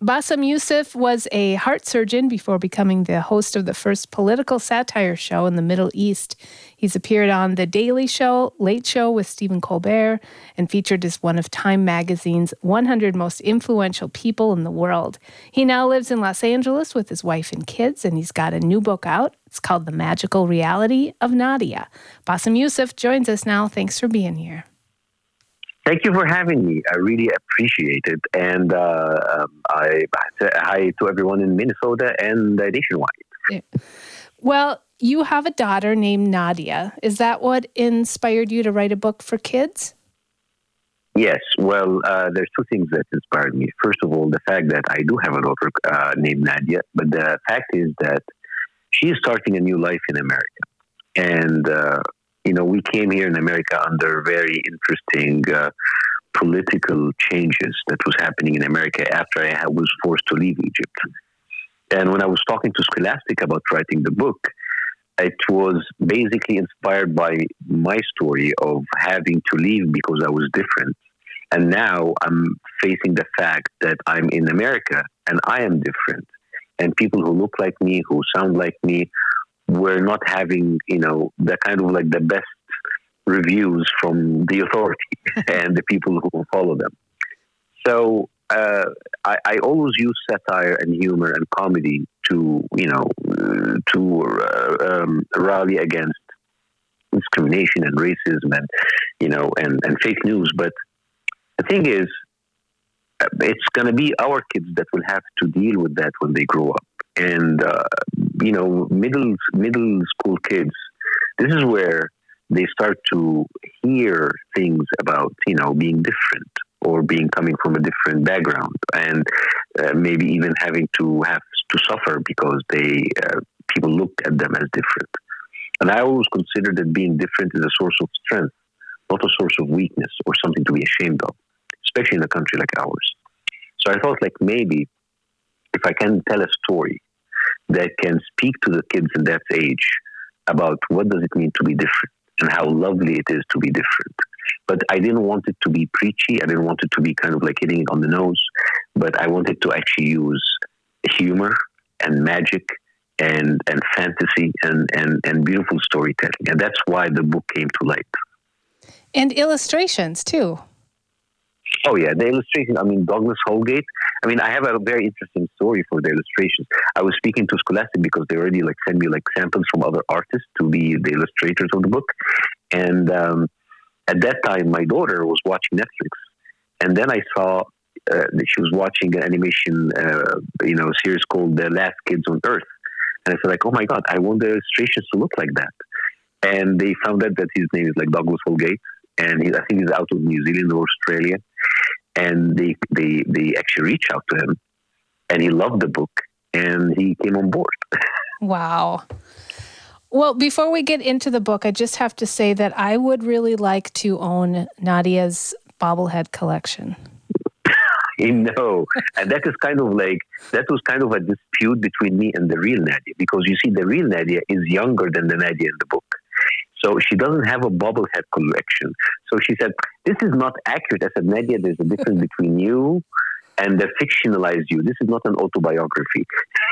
Bassem Youssef was a heart surgeon before becoming the host of the first political satire show in the Middle East. He's appeared on The Daily Show, Late Show with Stephen Colbert, and featured as one of Time magazine's 100 most influential people in the world. He now lives in Los Angeles with his wife and kids, and he's got a new book out. It's called The Magical Reality of Nadia. Bassem Youssef joins us now. Thanks for being here. Thank you for having me. I really appreciate it. And I say hi to everyone in Minnesota and nationwide. Yeah. Well, you have a daughter named Nadia. Is that what inspired you to write a book for kids? Yes. Well, there's two things that inspired me. First of all, the fact that I do have a daughter named Nadia. But the fact is that she is starting a new life in America. And we came here in America under very interesting political changes that was happening in America after I was forced to leave Egypt. And when I was talking to Scholastic about writing the book, it was basically inspired by my story of having to leave because I was different. And now I'm facing the fact that I'm in America and I am different. And people who look like me, who sound like me, were not having, the kind of like the best reviews from the authority and the people who follow them. So I always use satire and humor and comedy to rally against discrimination and racism and fake news. But the thing is, it's going to be our kids that will have to deal with that when they grow up. And middle school kids, this is where they start to hear things about being different or coming from a different background, and maybe even having to suffer because people look at them as different. And I always consider that being different is a source of strength, not a source of weakness or something to be ashamed of, especially in a country like ours. So I thought, like, maybe if I can tell a story that can speak to the kids in that age about what does it mean to be different and how lovely it is to be different. But I didn't want it to be preachy. I didn't want it to be kind of like hitting it on the nose, but I wanted to actually use humor and magic and fantasy and beautiful storytelling. And that's why the book came to light. And illustrations too. Oh, yeah, the illustration. Douglas Holgate. I have a very interesting story for the illustrations. I was speaking to Scholastic because they already send me samples from other artists to be the illustrators of the book. And at that time, my daughter was watching Netflix. And then I saw that she was watching an animation, series called The Last Kids on Earth. And I said, oh my God, I want the illustrations to look like that. And they found out that his name is Douglas Holgate. And I think he's out of New Zealand or Australia. And they actually reached out to him, and he loved the book, and he came on board. Wow. Well, before we get into the book, I just have to say that I would really like to own Nadia's bobblehead collection. I know. And that was kind of a dispute between me and the real Nadia, because you see, the real Nadia is younger than the Nadia in the book. So she doesn't have a bobblehead collection. So she said, this is not accurate. I said, Nadia, there's a difference between you and the fictionalized you. This is not an autobiography.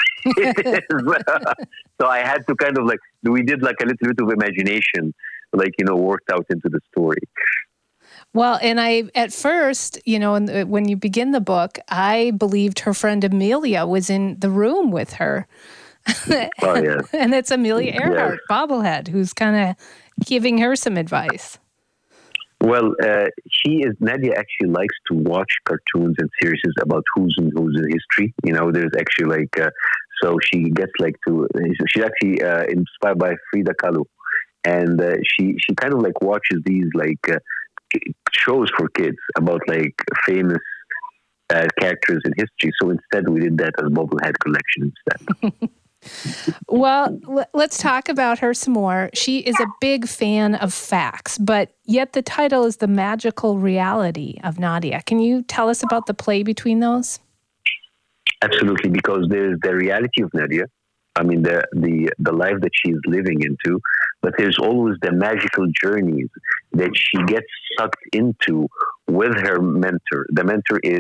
So I had to kind of we did a little bit of imagination, worked out into the story. Well, and at first, when you begin the book, I believed her friend Amelia was in the room with her. Oh, yeah. And it's Amelia Earhart, bobblehead, who's kind of giving her some advice. Well, Nadia actually likes to watch cartoons and series about who's in history. There's actually so she gets she's actually inspired by Frida Kahlo. And she kind of watches these shows for kids about famous characters in history. So instead we did that as bobblehead collection instead. Well, let's talk about her some more. She is a big fan of facts, but yet the title is The Magical Reality of Nadia. Can you tell us about the play between those? Absolutely, because there's the reality of Nadia. The life that she's living into, but there's always the magical journeys that she gets sucked into with her mentor. The mentor is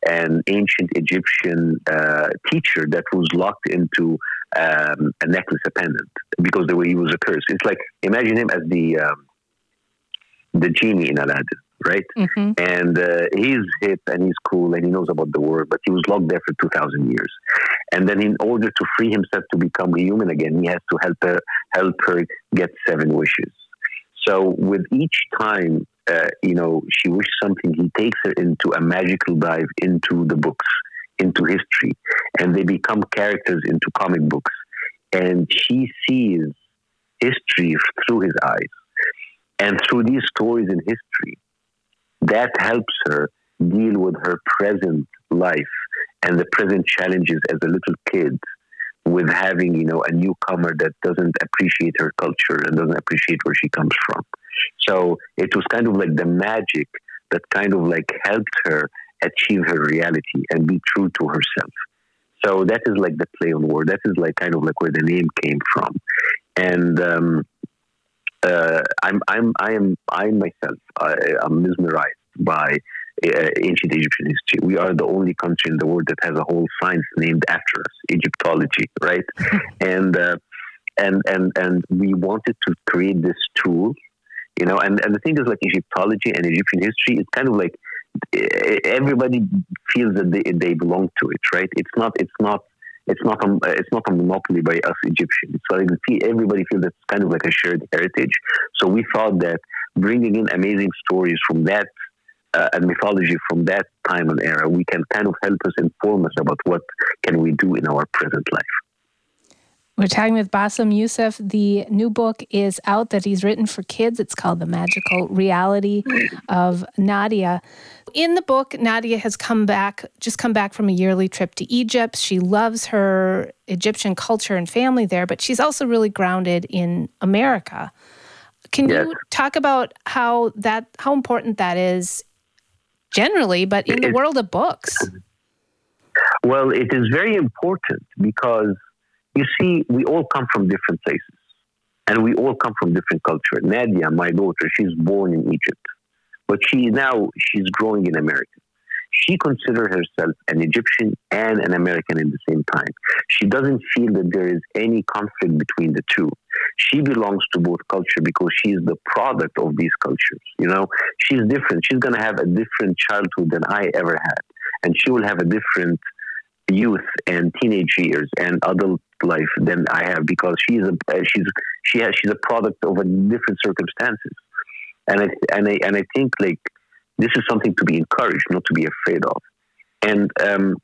an ancient Egyptian teacher that was locked into a necklace, a pendant, because the way he was a curse. It's like, imagine him as the genie in Aladdin, right? Mm-hmm. And he's hip and he's cool and he knows about the world, but he was locked there for 2,000 years. And then in order to free himself to become human again, he has to help her get 7 wishes. So with each time, she wished something, he takes her into a magical dive into the books, into history, and they become characters into comic books. And she sees history through his eyes. And through these stories in history, that helps her deal with her present life and the present challenges as a little kid with having, a newcomer that doesn't appreciate her culture and doesn't appreciate where she comes from. So it was kind of like the magic that kind of like helped her achieve her reality and be true to herself. So that is like the play on word. That is like kind of like where the name came from. And I myself, I'm mesmerized by ancient Egyptian history. We are the only country in the world that has a whole science named after us, Egyptology, right? and we wanted to create this tool, and the thing is, like, Egyptology and Egyptian history is kind of like everybody feels that they belong to it, right? It's not a monopoly by us Egyptians. So everybody feels it's kind of like a shared heritage. So we thought that bringing in amazing stories from that and mythology from that time and era, we can kind of help us inform us about what can we do in our present life. We're talking with Bassem Youssef. The new book is out that he's written for kids. It's called The Magical Reality of Nadia. In the book, Nadia has come back from a yearly trip to Egypt. She loves her Egyptian culture and family there, but she's also really grounded in America. Can you talk about how important that is generally, but in the world of books? Well, it is very important because, you see, we all come from different places and we all come from different culture. Nadia, my daughter, she's born in Egypt, but she's growing in America. She considers herself an Egyptian and an American at the same time. She doesn't feel that there is any conflict between the two. She belongs to both culture because she is the product of these cultures. She's different. She's going to have a different childhood than I ever had. And she will have a different youth and teenage years and adult life than I have, because she's a product of a different circumstances. And I think, like, this is something to be encouraged, not to be afraid of. And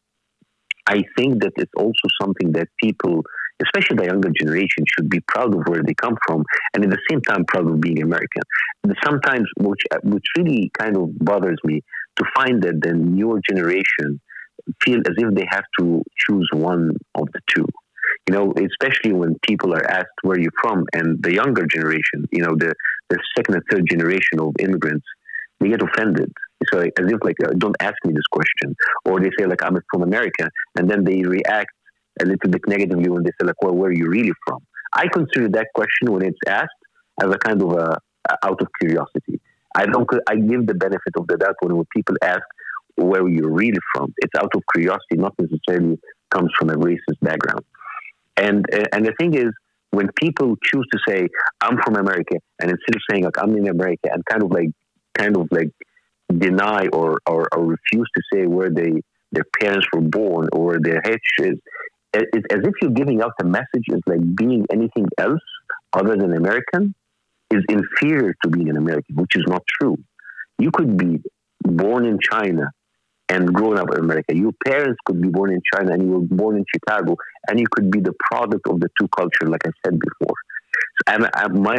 I think that it's also something that people, especially the younger generation, should be proud of where they come from, and at the same time proud of being American. And sometimes, which really kind of bothers me, to find that the newer generation feel as if they have to choose one of the two. Especially when people are asked where you're from, and the younger generation, the second and third generation of immigrants, they get offended. So as if like, don't ask me this question. Or they say like, I'm from America. And then they react a little bit negatively when they say like, well, where are you really from? I consider that question when it's asked as a kind of out of curiosity. I give the benefit of the doubt when people ask where you're really from. It's out of curiosity, not necessarily comes from a racist background. And the thing is, when people choose to say, I'm from America, and instead of saying like, I'm in America, and kind of like deny or refuse to say where their parents were born or their heritage is, it's as if you're giving out the message is like being anything else other than American is inferior to being an American, which is not true. You could be born in China and grown up in America. Your parents could be born in China and you were born in Chicago, and you could be the product of the two cultures, like I said before. And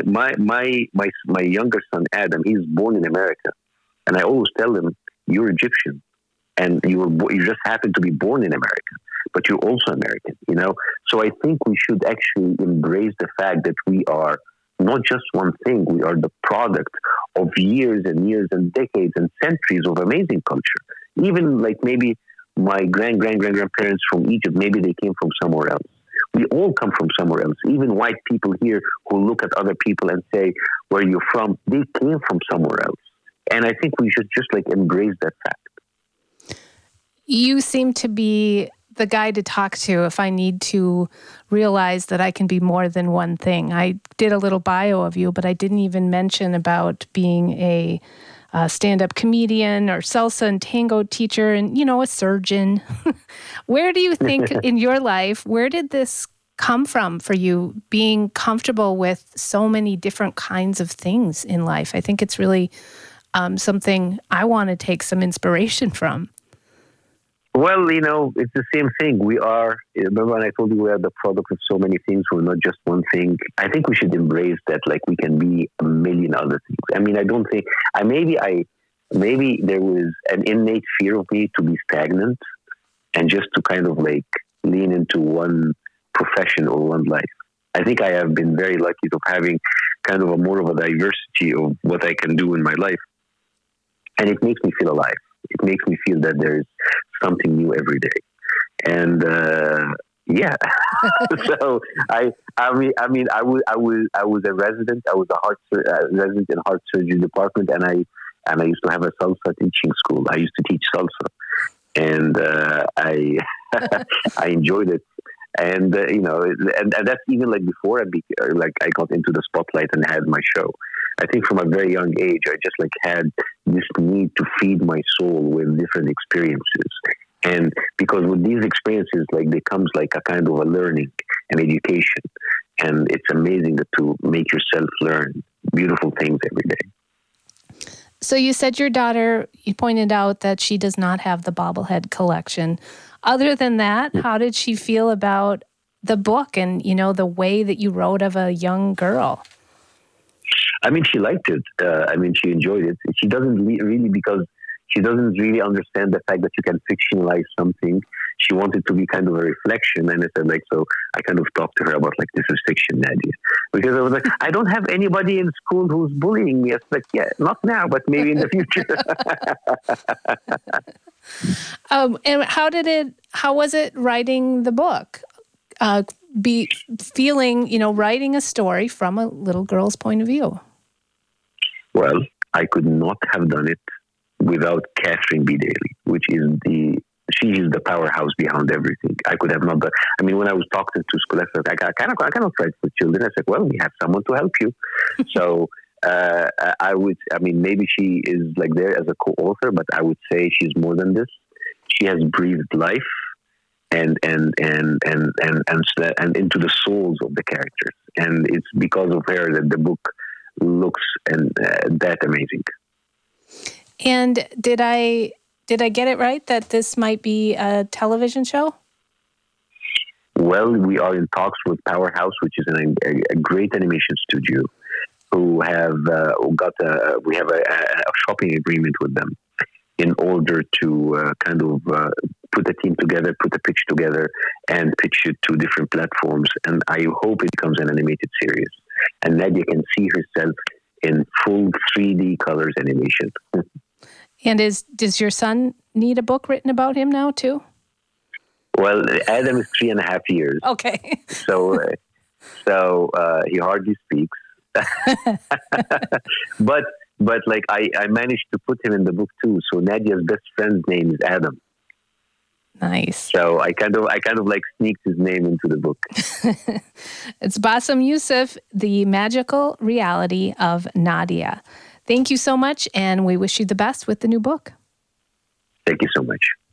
my younger son Adam, he's born in America, and I always tell him, "You're Egyptian, and you just happen to be born in America, but you're also American." So I think we should actually embrace the fact that we are not just one thing. We are the product of years and years and decades and centuries of amazing culture. Even like maybe my grandparents from Egypt, maybe they came from somewhere else. We all come from somewhere else. Even white people here who look at other people and say, where you're from, they came from somewhere else. And I think we should just like embrace that fact. You seem to be the guy to talk to if I need to realize that I can be more than one thing. I did a little bio of you, but I didn't even mention about being a stand-up comedian or salsa and tango teacher and, a surgeon. Where do you think in your life, where did this come from for you, being comfortable with so many different kinds of things in life? I think it's really something I want to take some inspiration from. Well, it's the same thing. Remember when I told you we are the product of so many things, we're not just one thing. I think we should embrace that, like we can be a million other things. I mean, I don't think, maybe there was an innate fear of me to be stagnant and just to kind of like lean into one profession or one life. I think I have been very lucky of having kind of more of a diversity of what I can do in my life. And it makes me feel alive. It makes me feel that there's something new every day. And yeah, so I was a resident. I was a resident in heart surgery department, and I used to have a salsa teaching school. I used to teach salsa, and I I enjoyed it. And and that's even like before I got into the spotlight and had my show. I think from a very young age, I just like had this need to feed my soul with different experiences. And because with these experiences, like there comes like a kind of a learning and education. And it's amazing to make yourself learn beautiful things every day. So you said your daughter, you pointed out that she does not have the bobblehead collection. Other than that, how did she feel about the book and, the way that you wrote of a young girl? I mean, she liked it. She enjoyed it. She doesn't really, because she doesn't really understand the fact that you can fictionalize something. She wanted to be kind of a reflection. And I said, so I kind of talked to her about this is fiction, Nadia. Because I was like, I don't have anybody in school who's bullying me. It's like, yeah, not now, but maybe in the future. And how was it writing the book? Writing a story from a little girl's point of view? Well, I could not have done it without Catherine B. Daly, she is the powerhouse behind everything. I could have not done. I mean, when I was talking to school, I said, I cannot write for children. I said, well, we have someone to help you. So maybe she is there as a co-author, but I would say she's more than this. She has breathed life and into the souls of the characters, and it's because of her that the book looks that amazing. And did I get it right that this might be a television show? Well, we are in talks with Powerhouse, which is a great animation studio, who have we have a shopping agreement with them in order to put a team together, put a pitch together, and pitch it to different platforms. And I hope it becomes an animated series. And Nadia can see herself in full 3D colors animation. And does your son need a book written about him now too? Well, Adam is 3.5 years. Okay. So he hardly speaks. But I managed to put him in the book too. So Nadia's best friend's name is Adam. Nice. So I kind of sneaked his name into the book. It's Bassem Youssef, The Magical Reality of Nadia. Thank you so much, and we wish you the best with the new book. Thank you so much.